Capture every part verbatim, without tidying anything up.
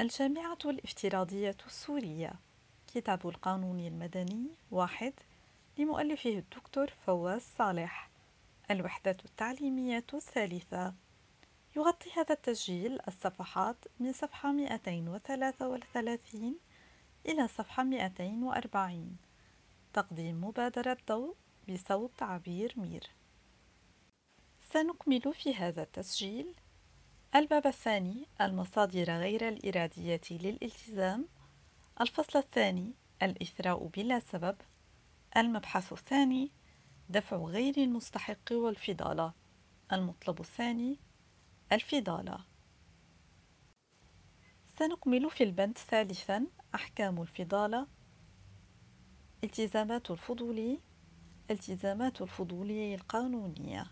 الجامعة الافتراضية السورية، كتاب القانون المدني واحد، لمؤلفه الدكتور فواز صالح. الوحدة التعليمية الثالثة. يغطي هذا التسجيل الصفحات من صفحة مئتين وثلاثة وثلاثين إلى صفحة مئتين وأربعين. تقديم مبادرة ضوء بصوت عبير مير. سنكمل في هذا التسجيل الباب الثاني، المصادر غير الإرادية للالتزام. الفصل الثاني، الإثراء بلا سبب. المبحث الثاني، دفع غير المستحق والفضالة. المطلب الثاني، الفضالة. سنكمل في البند ثالثا، أحكام الفضالة. التزامات الفضولي. التزامات الفضولي القانونية.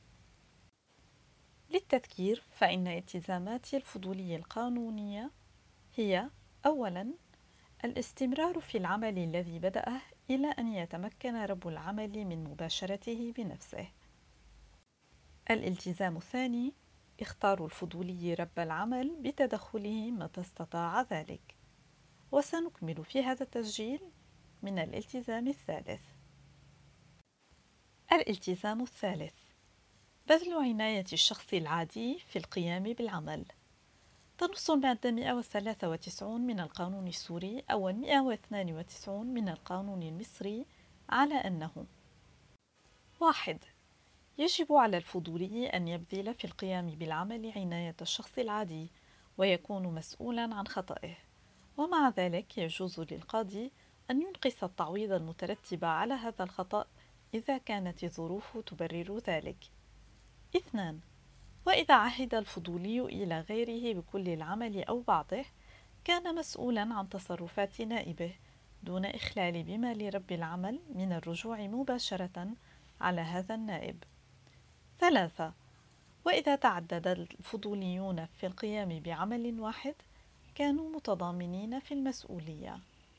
للتذكير، فإن التزامات الفضولي القانونية هي: أولا، الاستمرار في العمل الذي بدأه إلى أن يتمكن رب العمل من مباشرته بنفسه. الالتزام الثاني، اختار الفضولي رب العمل بتدخله متى استطاع ذلك. وسنكمل في هذا التسجيل من الالتزام الثالث. الالتزام الثالث، بذل عناية الشخص العادي في القيام بالعمل. تنص المادة مئة وثلاثة وتسعين من القانون السوري أو مئة واثنان وتسعين من القانون المصري على أنه: واحد، يجب على الفضولي أن يبذل في القيام بالعمل عناية الشخص العادي ويكون مسؤولا عن خطئه، ومع ذلك يجوز للقاضي أن ينقص التعويض المترتب على هذا الخطأ إذا كانت الظروف تبرر ذلك. اثنان، وإذا عهد الفضولي إلى غيره بكل العمل أو بعضه، كان مسؤولا عن تصرفات نائبه دون إخلال بما لرب العمل من الرجوع مباشرة على هذا النائب. ثلاثة، وإذا تعدد الفضوليون في القيام بعمل واحد، كانوا متضامنين في المسؤولية.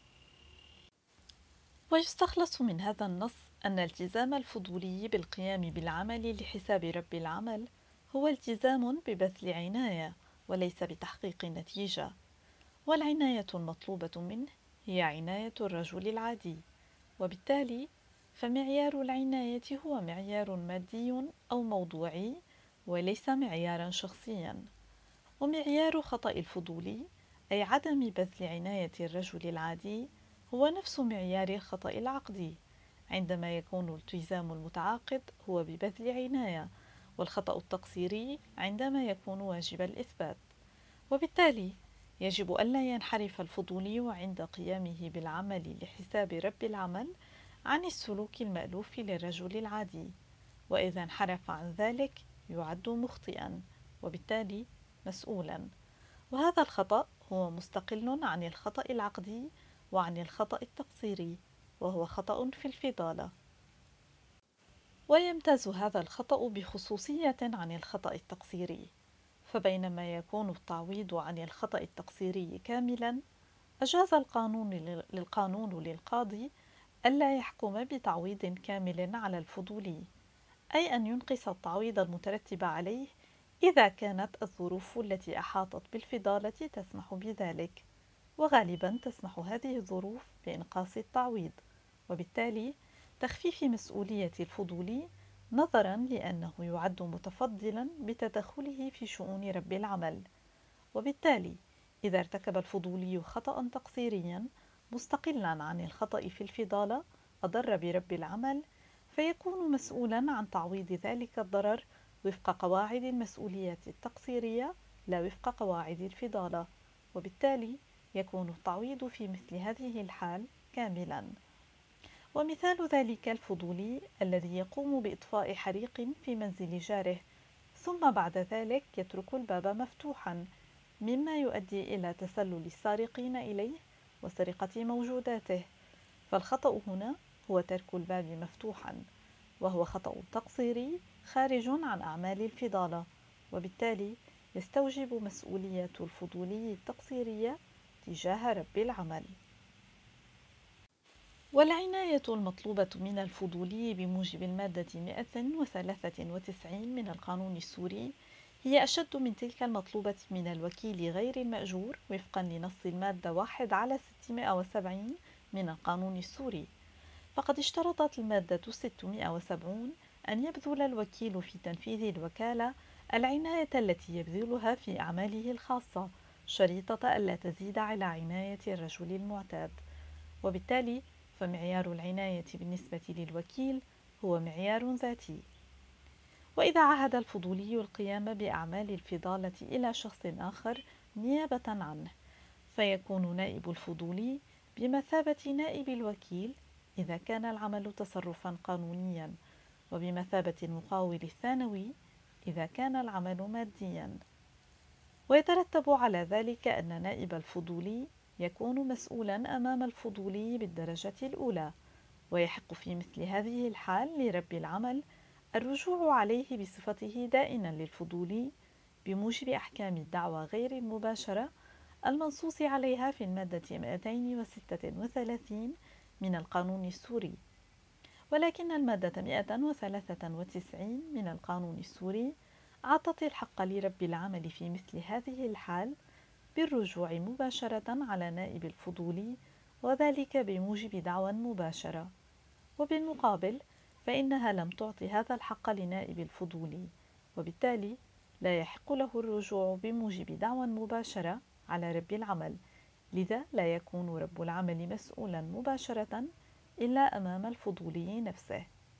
ويستخلص من هذا النص أن التزام الفضولي بالقيام بالعمل لحساب رب العمل هو التزام ببذل عناية وليس بتحقيق نتيجة، والعناية المطلوبة منه هي عناية الرجل العادي، وبالتالي فمعيار العناية هو معيار مادي أو موضوعي وليس معيارا شخصيا. ومعيار خطأ الفضولي أي عدم بذل عناية الرجل العادي هو نفس معيار الخطأ العقدي، عندما يكون الالتزام المتعاقد هو ببذل عناية، والخطأ التقصيري عندما يكون واجب الإثبات. وبالتالي يجب ألا ينحرف الفضولي عند قيامه بالعمل لحساب رب العمل عن السلوك المألوف للرجل العادي، وإذا انحرف عن ذلك يعد مخطئا وبالتالي مسؤولا، وهذا الخطأ هو مستقل عن الخطأ العقدي وعن الخطأ التقصيري، وهو خطأ في الفضالة. ويمتاز هذا الخطأ بخصوصية عن الخطأ التقصيري، فبينما يكون التعويض عن الخطأ التقصيري كاملا، أجاز القانون للقانون للقاضي ألا يحكم بتعويض كامل على الفضولي، أي أن ينقص التعويض المترتب عليه إذا كانت الظروف التي أحاطت بالفضالة تسمح بذلك، وغالبا تسمح هذه الظروف بإنقاص التعويض، وبالتالي تخفيف مسؤولية الفضولي نظرا لأنه يعد متفضلا بتدخله في شؤون رب العمل. وبالتالي إذا ارتكب الفضولي خطأ تقصيريا مستقلا عن الخطأ في الفضالة أضر برب العمل، فيكون مسؤولا عن تعويض ذلك الضرر وفق قواعد المسؤولية التقصيرية لا وفق قواعد الفضالة، وبالتالي يكون التعويض في مثل هذه الحال كاملا. ومثال ذلك الفضولي الذي يقوم بإطفاء حريق في منزل جاره ثم بعد ذلك يترك الباب مفتوحا، مما يؤدي إلى تسلل السارقين إليه وسرقة موجوداته، فالخطأ هنا هو ترك الباب مفتوحا، وهو خطأ تقصيري خارج عن أعمال الفضالة، وبالتالي يستوجب مسؤولية الفضولي التقصيرية تجاه رب العمل. والعناية المطلوبة من الفضولي بموجب المادة مئة وثلاثة وتسعين من القانون السوري هي أشد من تلك المطلوبة من الوكيل غير المأجور وفقا لنص المادة واحد على ستمائة وسبعين من القانون السوري، فقد اشترطت المادة ستمائة وسبعين أن يبذل الوكيل في تنفيذ الوكالة العناية التي يبذلها في أعماله الخاصة شريطة ألا تزيد على عناية الرجل المعتاد، وبالتالي فمعيار العناية بالنسبة للوكيل هو معيار ذاتي. وإذا عهد الفضولي القيام بأعمال الفضالة إلى شخص آخر نيابة عنه، فيكون نائب الفضولي بمثابة نائب الوكيل إذا كان العمل تصرفا قانونيا، وبمثابة المقاول الثانوي إذا كان العمل ماديا. ويترتب على ذلك أن نائب الفضولي يكون مسؤولا أمام الفضولي بالدرجة الأولى، ويحق في مثل هذه الحال لرب العمل الرجوع عليه بصفته دائنا للفضولي بموجب أحكام الدعوى غير المباشرة المنصوص عليها في المادة مئتين وستة وثلاثين من القانون السوري. ولكن المادة مئة وثلاثة وتسعين من القانون السوري أعطت الحق لرب العمل في مثل هذه الحال بالرجوع مباشرة على نائب الفضولي، وذلك بموجب دعوى مباشرة. وبالمقابل فإنها لم تعطي هذا الحق لنائب الفضولي، وبالتالي لا يحق له الرجوع بموجب دعوى مباشرة على رب العمل، لذا لا يكون رب العمل مسؤولا مباشرة إلا أمام الفضولي نفسه.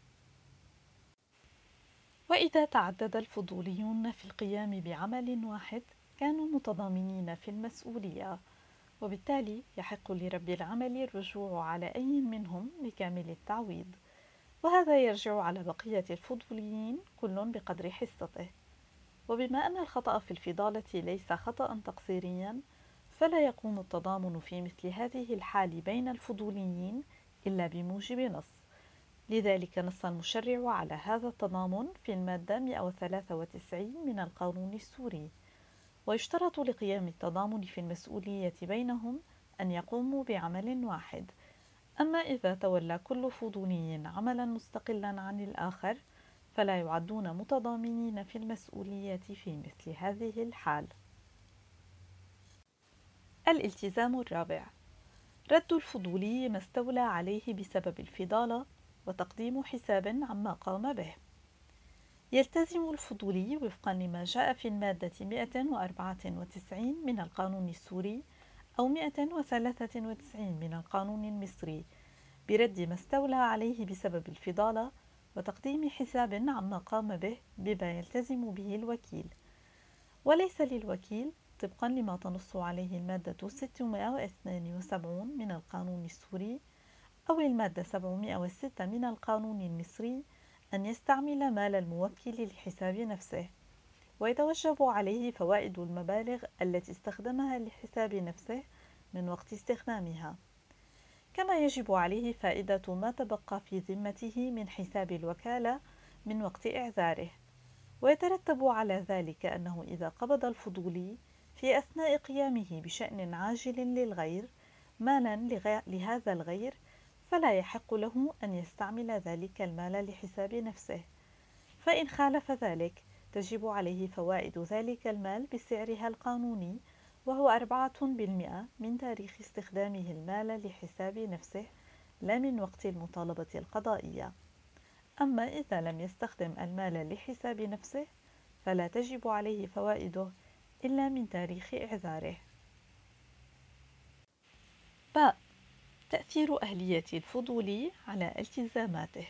وإذا تعدد الفضوليون في القيام بعمل واحد كانوا متضامنين في المسؤولية، وبالتالي يحق لرب العمل الرجوع على أي منهم لكامل التعويض، وهذا يرجع على بقية الفضوليين كل بقدر حصته. وبما أن الخطأ في الفضالة ليس خطأ تقصيريا، فلا يقوم التضامن في مثل هذه الحال بين الفضوليين إلا بموجب نص، لذلك نص المشرع على هذا التضامن في المادة مئة وثلاثة وتسعين من القانون السوري. ويشترط لقيام التضامن في المسؤولية بينهم أن يقوموا بعمل واحد، أما إذا تولى كل فضولي عملا مستقلا عن الآخر فلا يعدون متضامنين في المسؤولية في مثل هذه الحال. الالتزام الرابع: رد الفضولي ما استولى عليه بسبب الفضالة وتقديم حساب عما قام به. يلتزم الفضولي وفقا لما جاء في المادة مئة وأربعة وتسعين من القانون السوري أو مئة وثلاثة وتسعين من القانون المصري برد ما استولى عليه بسبب الفضالة وتقديم حساب عما قام به بما يلتزم به الوكيل، وليس للوكيل طبقا لما تنص عليه المادة ستمائة واثنين وسبعين من القانون السوري أو المادة سبعمائة وستة من القانون المصري أن يستعمل مال الموكل لحساب نفسه، ويتوجب عليه فوائد المبالغ التي استخدمها لحساب نفسه من وقت استخدامها، كما يجب عليه فائدة ما تبقى في ذمته من حساب الوكالة من وقت إعذاره. ويترتب على ذلك أنه إذا قبض الفضولي في أثناء قيامه بشأن عاجل للغير مالا لهذا الغير فلا يحق له أن يستعمل ذلك المال لحساب نفسه، فإن خالف ذلك تجب عليه فوائد ذلك المال بسعرها القانوني، وهو أربعة بالمئة من تاريخ استخدامه المال لحساب نفسه لا من وقت المطالبة القضائية. أما إذا لم يستخدم المال لحساب نفسه فلا تجب عليه فوائده إلا من تاريخ إعذاره. باء: تأثير أهلية الفضولي على التزاماته.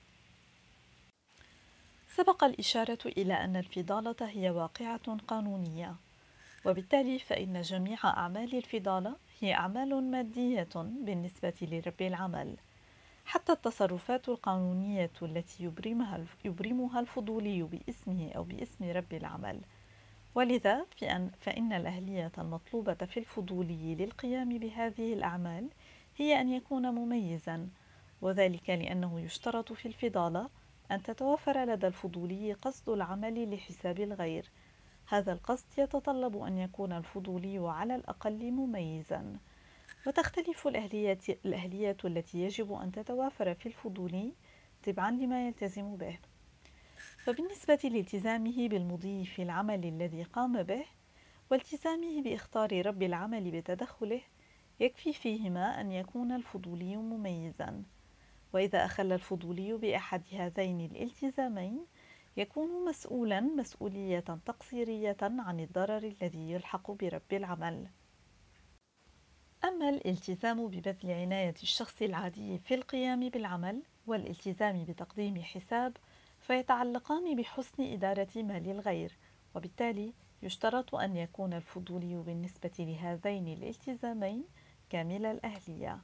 سبق الإشارة إلى أن الفضالة هي واقعة قانونية، وبالتالي فإن جميع أعمال الفضالة هي أعمال مادية بالنسبة لرب العمل، حتى التصرفات القانونية التي يبرمها, يبرمها الفضولي باسمه أو باسم رب العمل. ولذا فإن الأهلية المطلوبة في الفضولي للقيام بهذه الأعمال هي أن يكون مميزا، وذلك لأنه يشترط في الفضالة أن تتوفر لدى الفضولي قصد العمل لحساب الغير. هذا القصد يتطلب أن يكون الفضولي على الأقل مميزا، وتختلف الأهليات, الأهلية التي يجب أن تتوافر في الفضولي تبعا لما يلتزم به. فبالنسبة لالتزامه بالمضي في العمل الذي قام به والتزامه بإخطار رب العمل بتدخله، يكفي فيهما أن يكون الفضولي مميزا. وإذا أخل الفضولي بأحد هذين الالتزامين يكون مسؤولا مسؤولية تقصيرية عن الضرر الذي يلحق برب العمل. أما الالتزام ببذل عناية الشخص العادي في القيام بالعمل والالتزام بتقديم حساب فيتعلقان بحسن إدارة مال الغير، وبالتالي يشترط أن يكون الفضولي بالنسبة لهذين الالتزامين كامل الأهلية.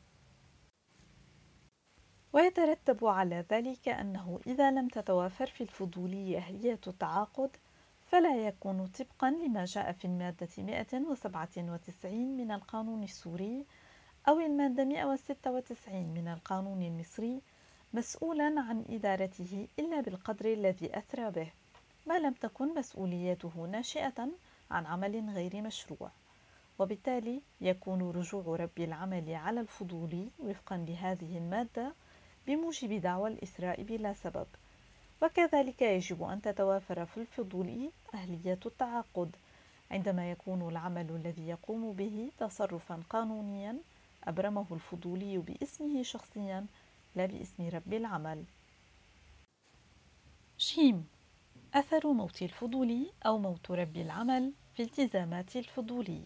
ويترتب على ذلك أنه إذا لم تتوافر في الفضولي أهلية التعاقد فلا يكون طبقا لما جاء في المادة مئة وسبعة وتسعين من القانون السوري أو المادة مئة وستة وتسعين من القانون المصري مسؤولا عن إدارته إلا بالقدر الذي أثرى به، ما لم تكن مسؤوليته ناشئة عن عمل غير مشروع. وبالتالي يكون رجوع رب العمل على الفضولي وفقا لهذه المادة بموجب دعوى الإسراء بلا سبب. وكذلك يجب أن تتوافر في الفضولي أهلية التعاقد عندما يكون العمل الذي يقوم به تصرفا قانونيا أبرمه الفضولي باسمه شخصيا لا باسم رب العمل. جيم: أثر موت الفضولي أو موت رب العمل في التزامات الفضولي.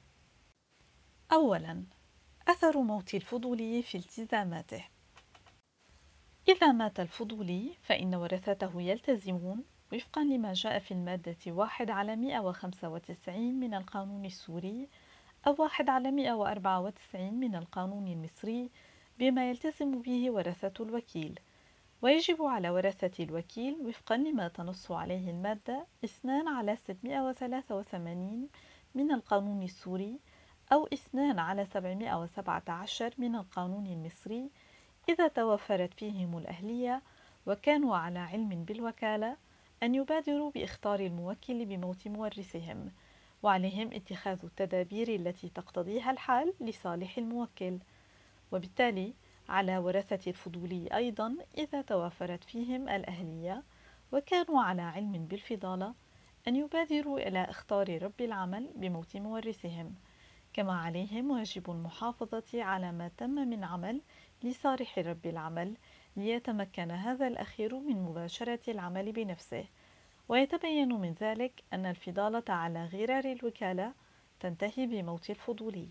أولا، أثر موت الفضولي في التزاماته. إذا مات الفضولي فإن ورثته يلتزمون وفقا لما جاء في المادة واحد على مئة وخمسة وتسعين من القانون السوري أو واحد على مئة وأربعة وتسعين من القانون المصري بما يلتزم به ورثة الوكيل، ويجب على ورثة الوكيل وفقا لما تنص عليه المادة اثنان على ستمئة وثلاثة وثمانين من القانون السوري أو اثنان على سبعمئة وسبعة عشر من القانون المصري إذا توفرت فيهم الأهلية وكانوا على علم بالوكالة أن يبادروا بإخطار الموكل بموت مورثهم، وعليهم اتخاذ التدابير التي تقتضيها الحال لصالح الموكل. وبالتالي على ورثة الفضولي أيضا إذا توفرت فيهم الأهلية وكانوا على علم بالفضالة أن يبادروا إلى إخطار رب العمل بموت مورثهم، كما عليهم واجب المحافظة على ما تم من عمل لصالح رب العمل ليتمكن هذا الأخير من مباشرة العمل بنفسه. ويتبين من ذلك أن الفضالة على غرار الوكالة تنتهي بموت الفضولي.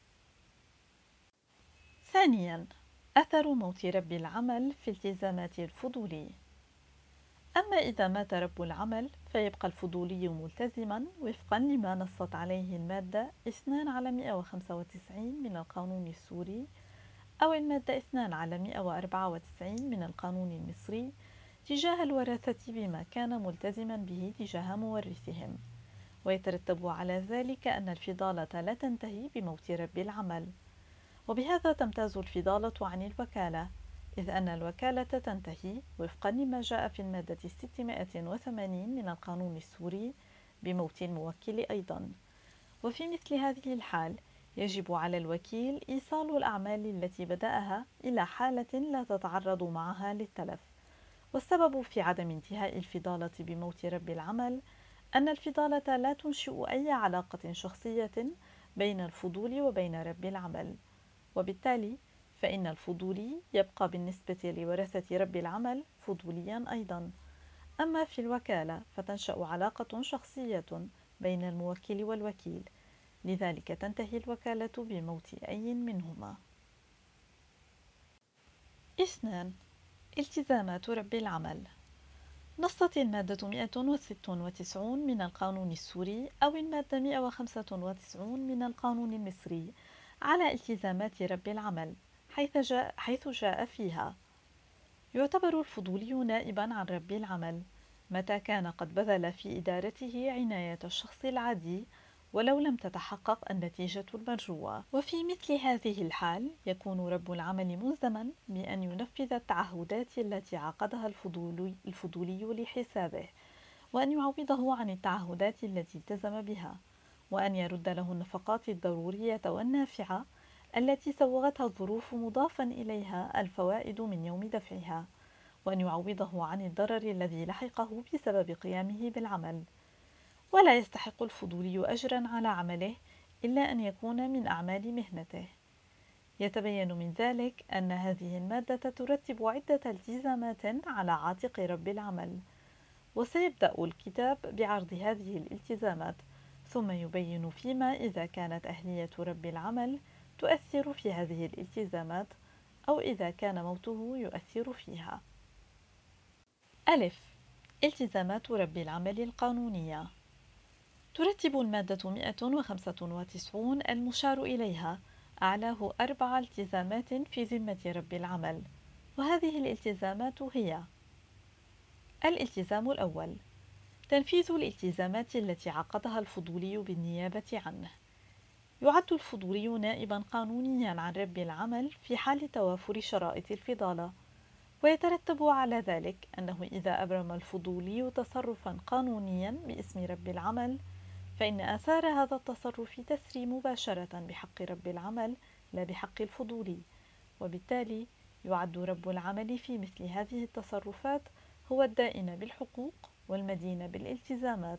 ثانيا، أثر موت رب العمل في التزامات الفضولي. أما إذا مات رب العمل فيبقى الفضولي ملتزما وفقا لما نصت عليه المادة اثنان على مئة وخمسة وتسعين من القانون السوري أو المادة اثنان على مئة وأربعة وتسعين من القانون المصري تجاه الورثة بما كان ملتزما به تجاه مورثهم. ويترتب على ذلك أن الفضالة لا تنتهي بموت رب العمل، وبهذا تمتاز الفضالة عن الوكالة، إذ أن الوكالة تنتهي وفقا لما جاء في المادة ستمائة وثمانين من القانون السوري بموت الموكل أيضا. وفي مثل هذه الحال يجب على الوكيل إيصال الأعمال التي بدأها إلى حالة لا تتعرض معها للتلف. والسبب في عدم انتهاء الفضالة بموت رب العمل أن الفضالة لا تنشئ أي علاقة شخصية بين الفضول وبين رب العمل، وبالتالي فإن الفضولي يبقى بالنسبة لورثة رب العمل فضوليا أيضا. أما في الوكالة فتنشأ علاقة شخصية بين الموكل والوكيل، لذلك تنتهي الوكالة بموت أي منهما. اثنان، التزامات رب العمل. نصت المادة مئة وستة وتسعين من القانون السوري أو المادة مئة وخمسة وتسعين من القانون المصري على التزامات رب العمل، حيث جاء, حيث جاء فيها: يعتبر الفضولي نائبا عن رب العمل متى كان قد بذل في إدارته عناية الشخص العادي ولو لم تتحقق النتيجة المرجوة. وفي مثل هذه الحال يكون رب العمل ملزما بأن ينفذ التعهدات التي عقدها الفضولي, الفضولي لحسابه، وأن يعوضه عن التعهدات التي التزم بها، وأن يرد له النفقات الضرورية والنافعة التي سوغتها الظروف مضافا إليها الفوائد من يوم دفعها، وأن يعوضه عن الضرر الذي لحقه بسبب قيامه بالعمل. ولا يستحق الفضولي أجرا على عمله إلا أن يكون من أعمال مهنته. يتبين من ذلك أن هذه المادة ترتب عدة التزامات على عاتق رب العمل، وسيبدأ الكتاب بعرض هذه الالتزامات، ثم يبين فيما إذا كانت أهلية رب العمل تؤثر في هذه الالتزامات أو إذا كان موته يؤثر فيها. ألف. التزامات رب العمل القانونية. ترتب المادة مئة وخمسة وتسعين المشار إليها أعلاه أربع التزامات في ذمة رب العمل، وهذه الالتزامات هي: الالتزام الأول: تنفيذ الالتزامات التي عقدها الفضولي بالنيابة عنه. يعد الفضولي نائبا قانونيا عن رب العمل في حال توافر شرائط الفضالة، ويترتب على ذلك أنه إذا أبرم الفضولي تصرفا قانونيا باسم رب العمل، فإن آثار هذا التصرف تسري مباشرة بحق رب العمل لا بحق الفضولي، وبالتالي يعد رب العمل في مثل هذه التصرفات هو الدائن بالحقوق والمدين بالالتزامات.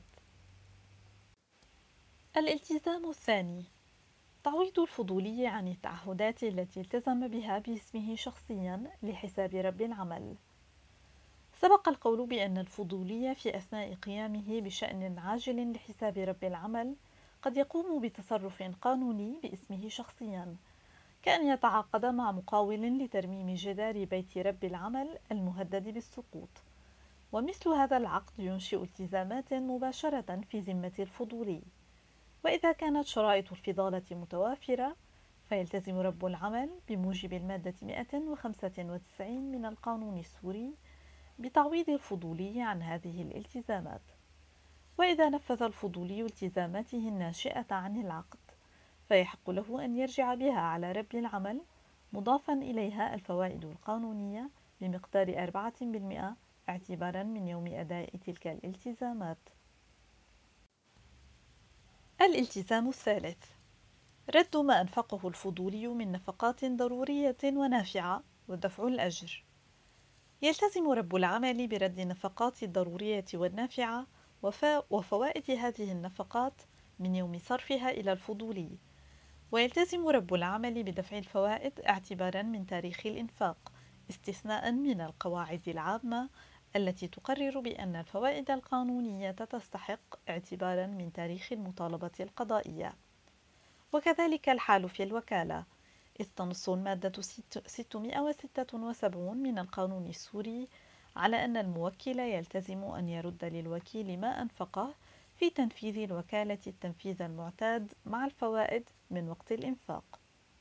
الالتزام الثاني: تعويض الفضولي عن التعهدات التي التزم بها باسمه شخصيا لحساب رب العمل. سبق القول بأن الفضولي في أثناء قيامه بشأن عاجل لحساب رب العمل قد يقوم بتصرف قانوني باسمه شخصيا، كأن يتعاقد مع مقاول لترميم جدار بيت رب العمل المهدد بالسقوط، ومثل هذا العقد ينشئ التزامات مباشرة في ذمة الفضولي. وإذا كانت شرائط الفضالة متوافرة، فيلتزم رب العمل بموجب المادة مئة وخمسة وتسعين من القانون السوري بتعويض الفضولي عن هذه الالتزامات. وإذا نفذ الفضولي التزاماته الناشئة عن العقد، فيحق له أن يرجع بها على رب العمل مضافا إليها الفوائد القانونية بمقدار أربعة بالمئة اعتبارا من يوم أداء تلك الالتزامات. الالتزام الثالث: رد ما أنفقه الفضولي من نفقات ضرورية ونافعة ودفع الأجر. يلتزم رب العمل برد النفقات الضرورية والنافعة وفوائد هذه النفقات من يوم صرفها إلى الفضولي، ويلتزم رب العمل بدفع الفوائد اعتبارا من تاريخ الإنفاق، استثناء من القواعد العامة التي تقرر بأن الفوائد القانونية تستحق اعتبارا من تاريخ المطالبة القضائية. وكذلك الحال في الوكالة، إذ تنص المادة ستمائة وستة وسبعين من القانون السوري على أن الموكل يلتزم أن يرد للوكيل ما أنفقه في تنفيذ الوكالة التنفيذ المعتاد مع الفوائد من وقت الإنفاق.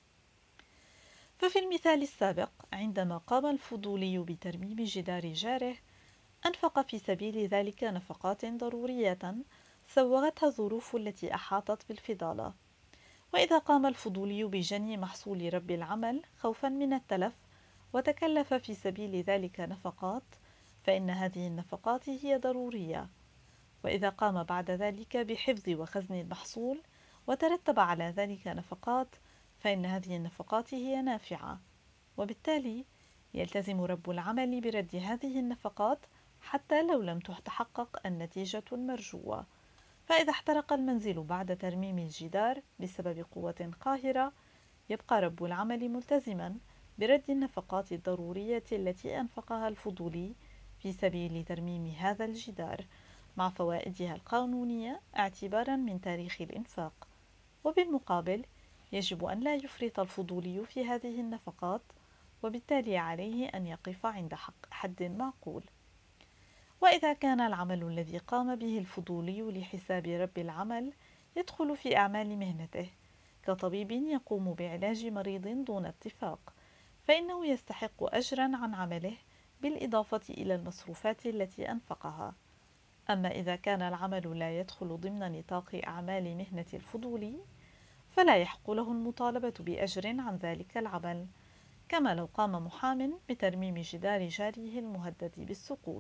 ففي المثال السابق، عندما قام الفضولي بترميم جدار جاره، أنفق في سبيل ذلك نفقات ضرورية سوغتها الظروف التي أحاطت بالفضالة. وإذا قام الفضولي بجني محصول رب العمل خوفا من التلف وتكلف في سبيل ذلك نفقات، فإن هذه النفقات هي ضرورية. وإذا قام بعد ذلك بحفظ وخزن المحصول وترتب على ذلك نفقات، فإن هذه النفقات هي نافعة، وبالتالي يلتزم رب العمل برد هذه النفقات حتى لو لم تتحقق النتيجة المرجوة. فإذا احترق المنزل بعد ترميم الجدار بسبب قوة قاهرة، يبقى رب العمل ملتزما برد النفقات الضرورية التي أنفقها الفضولي في سبيل ترميم هذا الجدار مع فوائدها القانونية اعتبارا من تاريخ الإنفاق. وبالمقابل، يجب أن لا يفرط الفضولي في هذه النفقات، وبالتالي عليه أن يقف عند حد معقول. وإذا كان العمل الذي قام به الفضولي لحساب رب العمل يدخل في أعمال مهنته كطبيب يقوم بعلاج مريض دون اتفاق، فإنه يستحق أجرا عن عمله بالإضافة إلى المصروفات التي أنفقها. أما إذا كان العمل لا يدخل ضمن نطاق أعمال مهنة الفضولي، فلا يحق له المطالبة بأجر عن ذلك العمل، كما لو قام محام بترميم جدار جاره المهدد بالسقوط.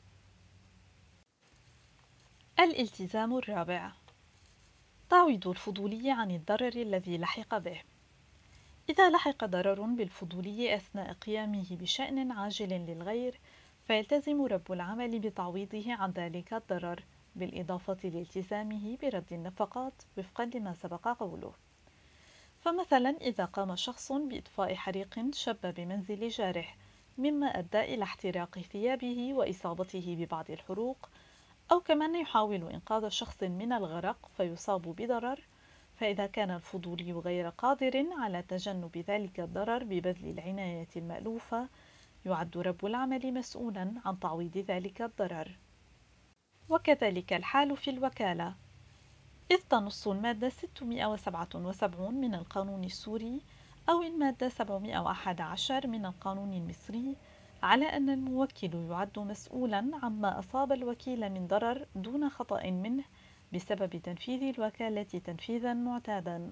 الالتزام الرابع: تعويض الفضولي عن الضرر الذي لحق به. إذا لحق ضرر بالفضولي أثناء قيامه بشأن عاجل للغير، فيلتزم رب العمل بتعويضه عن ذلك الضرر، بالإضافة لالتزامه برد النفقات وفقا لما سبق قوله. فمثلا إذا قام شخص بإطفاء حريق شب بمنزل جاره مما أدى إلى احتراق ثيابه وإصابته ببعض الحروق، أو كمن يحاول إنقاذ شخص من الغرق فيصاب بضرر، فإذا كان الفضولي غير قادر على تجنب ذلك الضرر ببذل العناية المألوفة، يعد رب العمل مسؤولا عن تعويض ذلك الضرر. وكذلك الحال في الوكالة، إذ تنص المادة ستمائة وسبعة وسبعين من القانون السوري أو المادة سبعمائة وأحد عشر من القانون المصري على أن الموكل يعد مسؤولا عما أصاب الوكيل من ضرر دون خطأ منه بسبب تنفيذ الوكالة تنفيذا معتادا.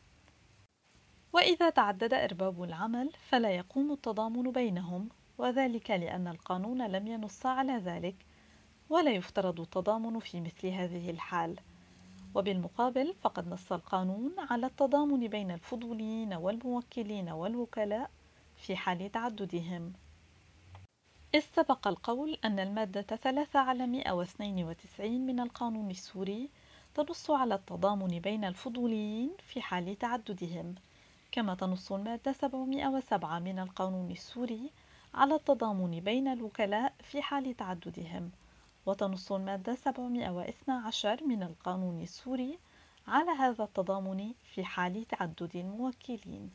وإذا تعدد أرباب العمل فلا يقوم التضامن بينهم، وذلك لأن القانون لم ينص على ذلك، ولا يفترض التضامن في مثل هذه الحال. وبالمقابل فقد نص القانون على التضامن بين الفضوليين والموكلين والوكلاء في حال تعددهم. إذ سبق القول أن المادة ثلاثة على مئة واثنين وتسعين من القانون السوري تنص على التضامن بين الفضوليين في حال تعددهم، كما تنص المادة سبعمائة وسبعة من القانون السوري على التضامن بين الوكلاء في حال تعددهم، وتنص المادة سبعمائة واثني عشر من القانون السوري على هذا التضامن في حال تعدد الموكلين.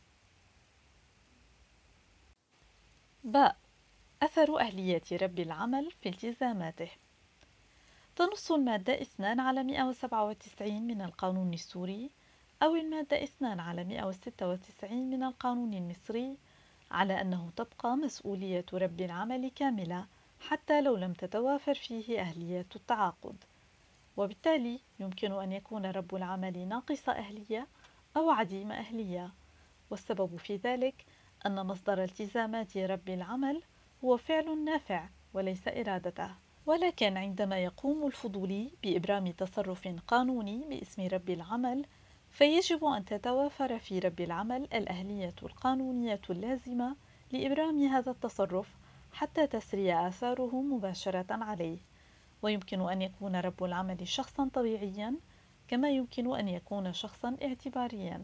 باء أثر أهلية رب العمل في التزاماته. تنص المادة اثنان على مئة وسبعة وتسعين من القانون السوري أو المادة اثنان على مئة وستة وتسعين من القانون المصري على أنه تبقى مسؤولية رب العمل كاملة حتى لو لم تتوافر فيه أهلية التعاقد، وبالتالي يمكن أن يكون رب العمل ناقص أهلية أو عديم أهلية، والسبب في ذلك أن مصدر التزامات رب العمل هو فعل نافع وليس إرادته. ولكن عندما يقوم الفضولي بإبرام تصرف قانوني باسم رب العمل، فيجب أن تتوافر في رب العمل الأهلية القانونية اللازمة لإبرام هذا التصرف حتى تسري آثاره مباشرة عليه. ويمكن أن يكون رب العمل شخصا طبيعيا كما يمكن أن يكون شخصا اعتباريا.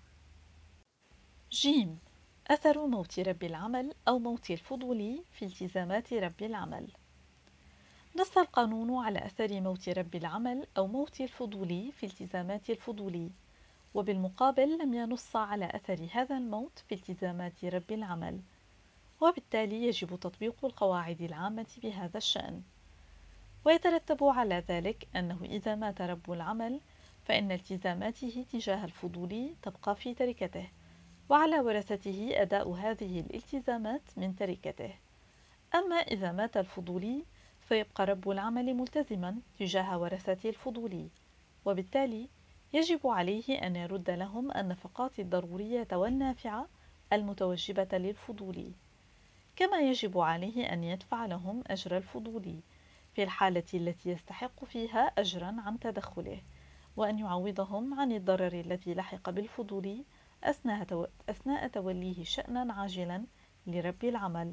جيم أثر موت رب العمل أو موت الفضولي في التزامات رب العمل. نص القانون على أثر موت رب العمل أو موت الفضولي في التزامات الفضولي، وبالمقابل لم ينص على أثر هذا الموت في التزامات رب العمل، وبالتالي يجب تطبيق القواعد العامة بهذا الشأن. ويترتب على ذلك أنه إذا مات رب العمل فإن التزاماته تجاه الفضولي تبقى في تركته، وعلى ورثته أداء هذه الالتزامات من تركته. أما إذا مات الفضولي فيبقى رب العمل ملتزما تجاه ورثة الفضولي، وبالتالي يجب عليه أن يرد لهم النفقات الضرورية والنافعة المتوجبة للفضولي، كما يجب عليه أن يدفع لهم أجر الفضولي في الحالة التي يستحق فيها أجرا عن تدخله، وأن يعوضهم عن الضرر الذي لحق بالفضولي أثناء توليه شأنا عاجلا لرب العمل.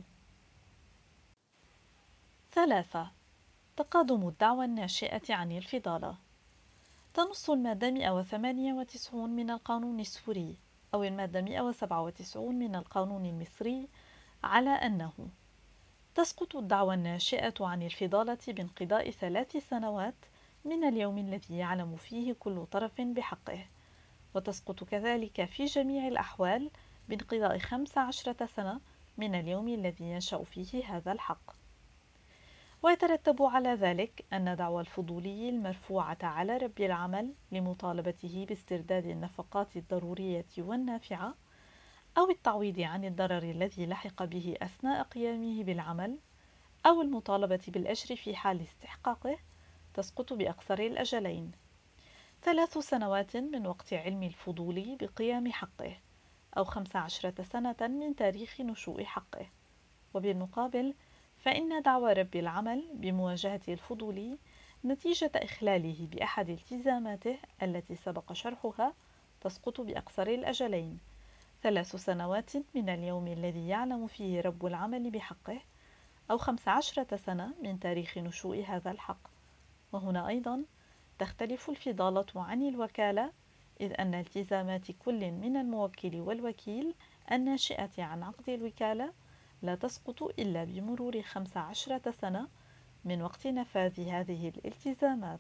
ثلاثة. تقادم الدعوى الناشئة عن الفضالة. تنص المادة مئة وثمانية وتسعين من القانون السوري أو المادة مئة وسبعة وتسعين من القانون المصري على أنه تسقط الدعوى الناشئة عن الفضالة بانقضاء ثلاث سنوات من اليوم الذي يعلم فيه كل طرف بحقه، وتسقط كذلك في جميع الأحوال بانقضاء خمس عشرة سنة من اليوم الذي ينشأ فيه هذا الحق. ويترتب على ذلك أن دعوى الفضولي المرفوعة على رب العمل لمطالبته باسترداد النفقات الضرورية والنافعة أو التعويض عن الضرر الذي لحق به أثناء قيامه بالعمل أو المطالبة بالأجر في حال استحقاقه تسقط بأقصر الأجلين، ثلاث سنوات من وقت علم الفضولي بقيام حقه أو خمس عشرة سنة من تاريخ نشوء حقه. وبالمقابل فإن دعوى رب العمل بمواجهة الفضولي نتيجة إخلاله بأحد التزاماته التي سبق شرحها تسقط بأقصر الأجلين، ثلاث سنوات من اليوم الذي يعلم فيه رب العمل بحقه أو خمس عشرة سنة من تاريخ نشوء هذا الحق. وهنا أيضا تختلف الفضالة عن الوكالة، إذ أن التزامات كل من الموكل والوكيل الناشئة عن عقد الوكالة لا تسقط إلا بمرور خمس عشرة سنة من وقت نفاذ هذه الالتزامات.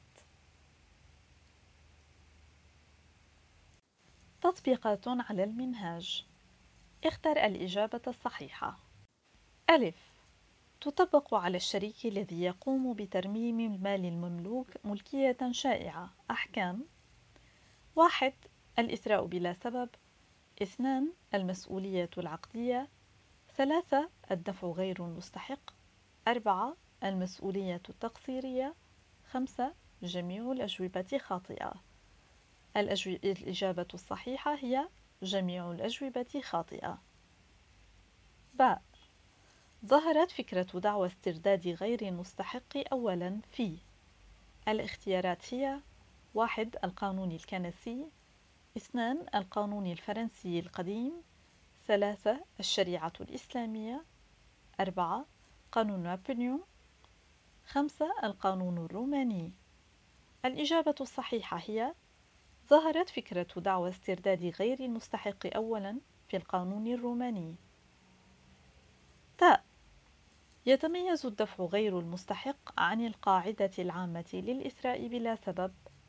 تطبيقات على المنهاج. اختر الإجابة الصحيحة. ألف: تطبق على الشريك الذي يقوم بترميم المال المملوك ملكية شائعة أحكام: واحد: الإثراء بلا سبب. اثنان: المسؤولية العقدية. ثلاثة: الدفع غير المستحق. أربعة: المسؤولية التقصيرية. خمسة: جميع الأجوبة خاطئة. الأجو... الإجابة الصحيحة هي جميع الأجوبة خاطئة. باء: ظهرت فكرة دعوى استرداد غير المستحق أولا في. الاختيارات هي: واحد: القانون الكنسي. اثنان: القانون الفرنسي القديم. ثلاثة: الشريعة الإسلامية. أربعة: قانون نابليون. خمسة: القانون الروماني. الإجابة الصحيحة هي: ظهرت فكرة دعوى استرداد غير المستحق أولا في القانون الروماني. تاء: يتميز الدفع غير المستحق عن القاعدة العامة للإثراء بلا سبب.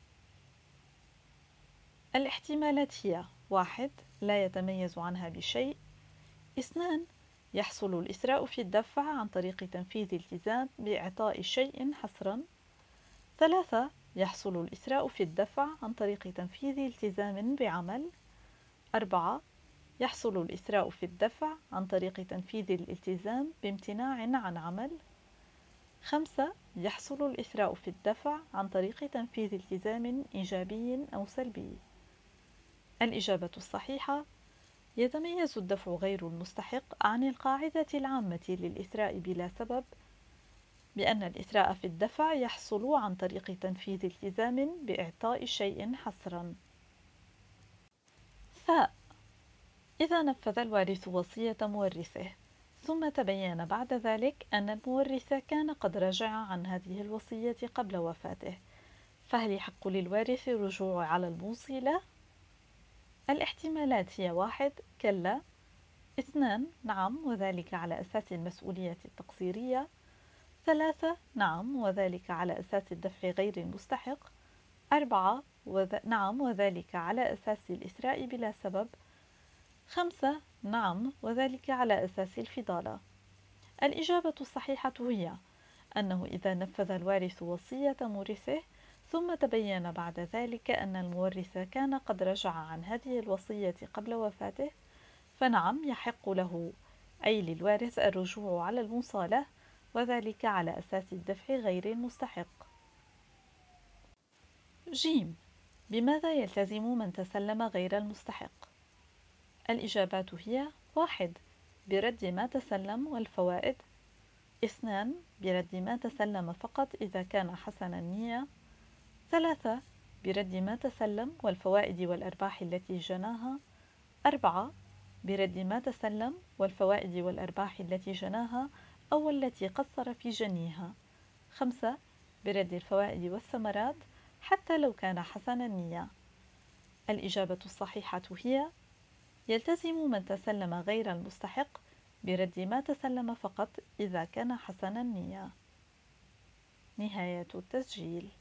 الاحتمالات هي: واحد: لا يتميز عنها بشيء. اثنان: يحصل الإثراء في الدفع عن طريق تنفيذ التزام بإعطاء شيء حصرا. ثلاثة: يحصل الإثراء في الدفع عن طريق تنفيذ التزام بعمل. أربعة: يحصل الإثراء في الدفع عن طريق تنفيذ الالتزام بامتناع عن عمل. خمسة: يحصل الإثراء في الدفع عن طريق تنفيذ التزام إيجابي أو سلبي. الإجابة الصحيحة: يتميز الدفع غير المستحق عن القاعدة العامة للإثراء بلا سبب بأن الإثراء في الدفع يحصل عن طريق تنفيذ التزام بإعطاء شيء حصرا. ثاء: إذا نفذ الوارث وصية مورثه ثم تبين بعد ذلك أن المورث كان قد رجع عن هذه الوصية قبل وفاته، فهل يحق للوارث الرجوع على الموصي له؟ الاحتمالات هي: واحد: كلا. اثنان: نعم وذلك على أساس المسؤولية التقصيرية. ثلاثة: نعم وذلك على أساس الدفع غير المستحق. أربعة: وذ... نعم وذلك على أساس الإثراء بلا سبب. خمسة: نعم وذلك على أساس الفضالة. الإجابة الصحيحة هي أنه إذا نفذ الوارث وصية مورثه ثم تبين بعد ذلك أن المورث كان قد رجع عن هذه الوصية قبل وفاته، فنعم يحق له أي للوارث الرجوع على الموصى له، وذلك على أساس الدفع غير المستحق. جيم: بماذا يلتزم من تسلم غير المستحق؟ الإجابات هي: واحد: برد ما تسلم والفوائد. اثنان: برد ما تسلم فقط إذا كان حسن النية. ثلاثة: برد ما تسلم والفوائد والأرباح التي جناها. أربعة: برد ما تسلم والفوائد والأرباح التي جناها أو التي قصر في جنيها. خمسة: برد الفوائد والثمرات حتى لو كان حسن النية. الإجابة الصحيحة هي: يلتزم من تسلم غير المستحق برد ما تسلم فقط إذا كان حسن النية. نهاية التسجيل.